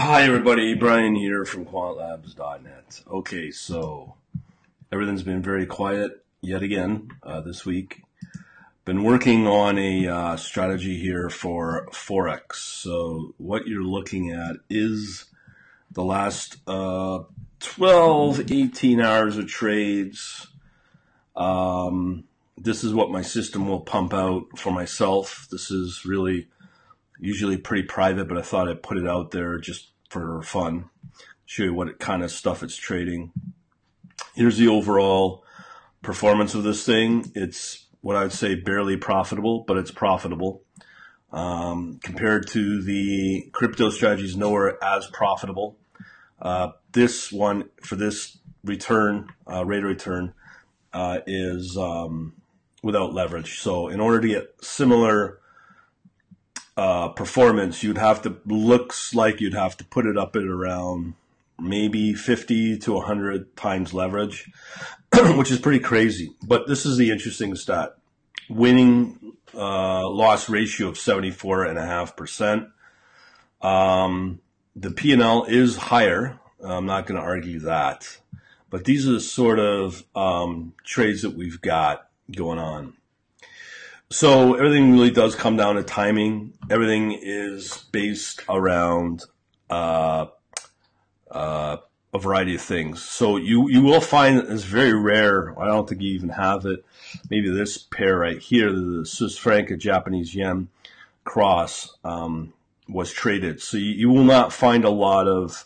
Hi everybody, Brian here from quantlabs.net. Okay, so everything's been very quiet yet again this week. Been working on a strategy here for Forex. So what you're looking at is the last 12, 18 hours of trades. This is what my system will pump out for myself. This is really usually pretty private, but I thought I'd put it out there just for fun. Show you what kind of stuff it's trading. Here's the overall performance of this thing. It's what I'd say barely profitable, but it's profitable. Compared to the crypto strategies, nowhere as profitable. This one, for this return, rate of return, is without leverage. So in order to get similar performance, you'd have to, looks like you'd have to put it up at around maybe 50 to 100 times leverage, which is pretty crazy. But this is the interesting stat. Winning loss ratio of 74.5%. The P&L is higher. I'm not going to argue that. But these are the sort of trades that we've got going on. So everything really does come down to timing. Everything is based around a variety of things. So you will find that it's very rare. I don't think you even have it. Maybe this pair right here, the Swiss franc and Japanese yen cross, was traded. So you will not find a lot of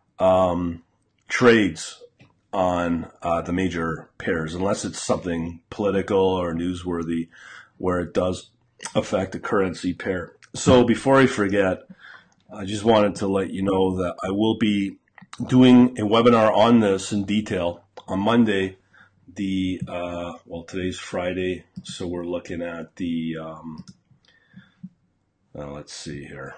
trades on the major pairs unless it's something political or newsworthy, where it does affect a currency pair. So before I forget, I just wanted to let you know that I will be doing a webinar on this in detail on Monday. Well, today's Friday, so we're looking at the, let's see here.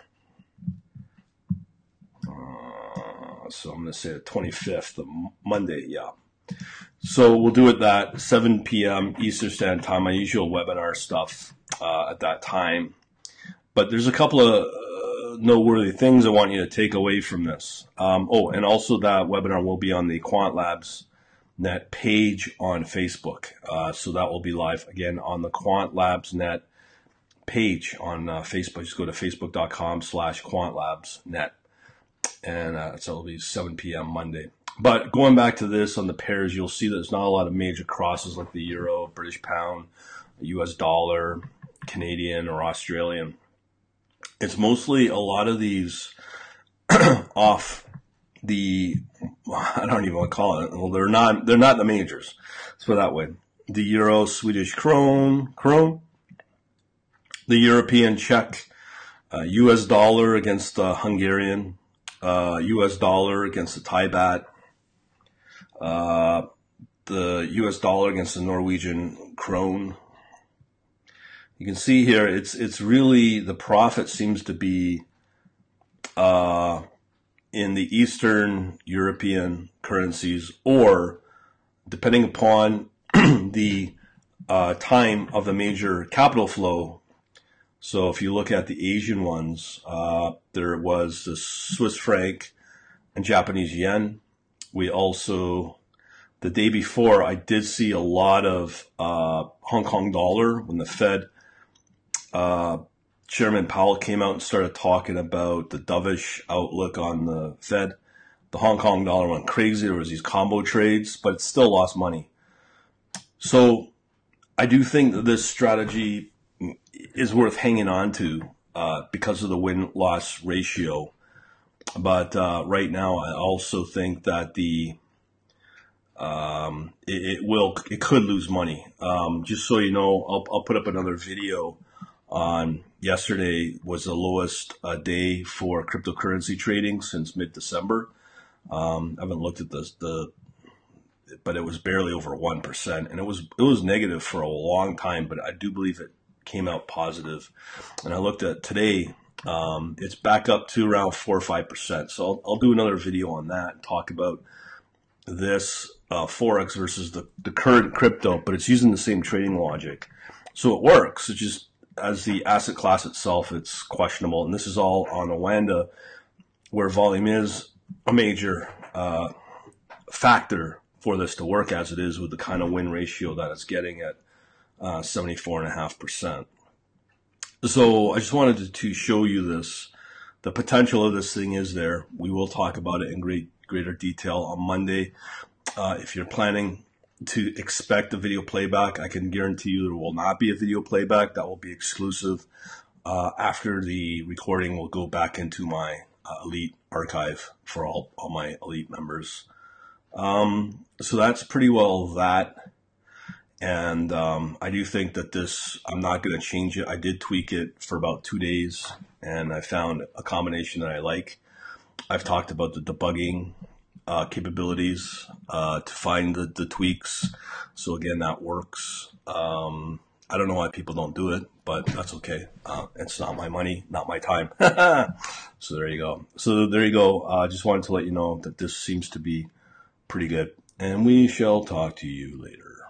So I'm going to say the 25th of Monday, yeah. So we'll do it that 7 p.m. Eastern Standard Time, my usual webinar stuff at that time. But there's a couple of noteworthy things I want you to take away from this. And also that webinar will be on the QuantLabs.net page on Facebook. So that will be live again on the QuantLabs.net page on Facebook. Just go to facebook.com/QuantLabs.net. And so it'll be 7 p.m. Monday. But going back to this on the pairs, you'll see that there's not a lot of major crosses like the euro, British pound, US dollar, Canadian, or Australian. It's mostly a lot of these off the, I don't even want to call it. Well, they're not the majors. Let's put it that way. The euro, Swedish krone, the European Czech, US dollar against the Hungarian, US dollar against the Thai baht, the US dollar against the Norwegian krone. You can see here, it's really, the profit seems to be in the Eastern European currencies, or depending upon the time of the major capital flow. So if you look at the Asian ones, there was the Swiss franc and Japanese yen. We also, the day before, I did see a lot of Hong Kong dollar when the Fed Chairman Powell came out and started talking about the dovish outlook on the Fed. The Hong Kong dollar went crazy. There was these combo trades, but it still lost money. So I do think that this strategy is worth hanging on to because of the win-loss ratio. But right now, I also think that it could lose money. Just so you know, I'll put up another video on yesterday was the lowest day for cryptocurrency trading since mid-December. I haven't looked at but it was barely over 1%, and it was negative for a long time. But I do believe it came out positive. And I looked at today. It's back up to around 4 or 5%. So I'll do another video on that and talk about this Forex versus the current crypto, but it's using the same trading logic. So it works. It's just, as the asset class itself, it's questionable. And this is all on Oanda. where volume is a major factor for this to work as it is with the kind of win ratio that it's getting at 74.5%. So I just wanted to show you this. The potential of this thing is there. We will talk about it in greater detail on Monday. If you're planning to expect a video playback, I can guarantee you there will not be a video playback. That will be exclusive. After the recording, we'll go back into my Elite archive for all my Elite members. So that's pretty well that. And I do think that this, I'm not going to change it. I did tweak it for about 2 days, and I found a combination that I like. I've talked about the debugging capabilities to find the tweaks. So again, that works. I don't know why people don't do it, but that's okay. It's not my money, not my time. So there you go. I just wanted to let you know that this seems to be pretty good. And we shall talk to you later.